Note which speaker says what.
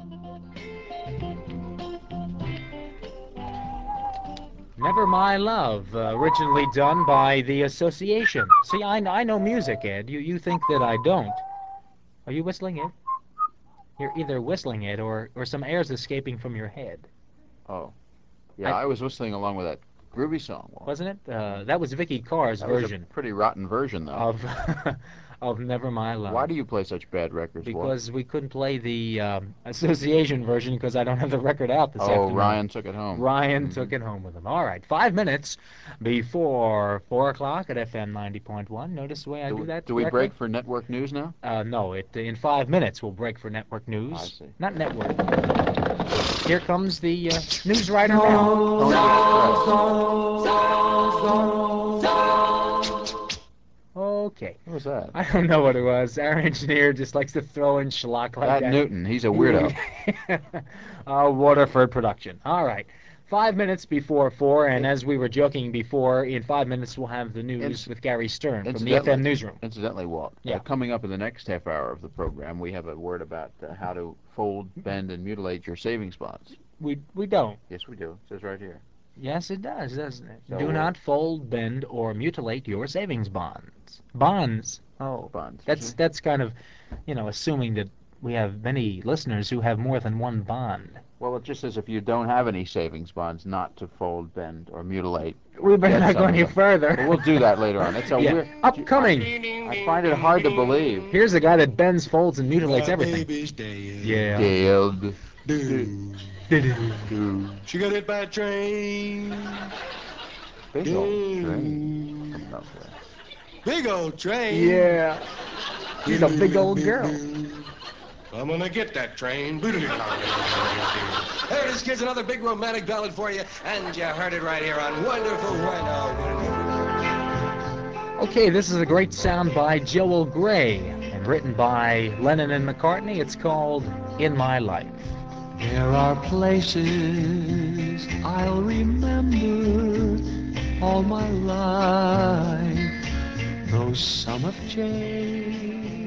Speaker 1: Never My Love, originally done by the Association. See, I know music, Ed. You think that I don't. Are you whistling, Ed? You're either whistling it or some air's escaping from your head.
Speaker 2: Oh. Yeah, I was whistling along with that groovy song.
Speaker 1: Wasn't it? That was Vicky Carr's version.
Speaker 2: Was a pretty rotten version, though.
Speaker 1: Of Never My Love.
Speaker 2: Why do you play such bad records,
Speaker 1: Because we couldn't play the Association version because I don't have the record out this afternoon.
Speaker 2: Oh, Ryan took it home.
Speaker 1: Ryan took it home with him. All right, 5 minutes before 4 o'clock at FM 90.1. Notice the way I do that?
Speaker 2: Do we break for network news now?
Speaker 1: No, in 5 minutes we'll break for network news.
Speaker 2: I see.
Speaker 1: Not network. Here comes the news writer now. Okay.
Speaker 2: What was that?
Speaker 1: I don't know what it was. Our engineer just likes to throw in schlock like that.
Speaker 2: Pat Newton, he's a weirdo.
Speaker 1: Waterford production. All right. 5 minutes before 4, and as we were joking before, in 5 minutes we'll have the news with Gary Stern from the FM Newsroom.
Speaker 2: Incidentally, Walt, coming up in the next half hour of the program, we have a word about how to fold, bend, and mutilate your savings bonds.
Speaker 1: We don't.
Speaker 2: Yes, we do. It says right here.
Speaker 1: Yes, it does, doesn't it? So, do not fold, bend, or mutilate your savings bonds. Bonds. Oh,
Speaker 2: bonds.
Speaker 1: That's kind of, assuming that we have many listeners who have more than one bond.
Speaker 2: Well, it just says if you don't have any savings bonds, not to fold, bend, or mutilate.
Speaker 1: We better not go any further.
Speaker 2: But we'll do that later on. It's a weird.
Speaker 1: Upcoming.
Speaker 2: I find it hard to believe.
Speaker 1: Here's a guy that bends, folds, and mutilates everything. Yeah.
Speaker 2: Dead.
Speaker 3: She got hit by a train.
Speaker 2: Big old train.
Speaker 3: Big old train.
Speaker 1: Yeah. She's a big old girl.
Speaker 3: I'm gonna get that train. There it is, kids. Another big romantic ballad for you, and you heard it right here on Wonderful Wino.
Speaker 1: Okay, this is a great sound by Joel Gray and written by Lennon and McCartney. It's called In My Life.
Speaker 4: There are places I'll remember all my life, though some have changed.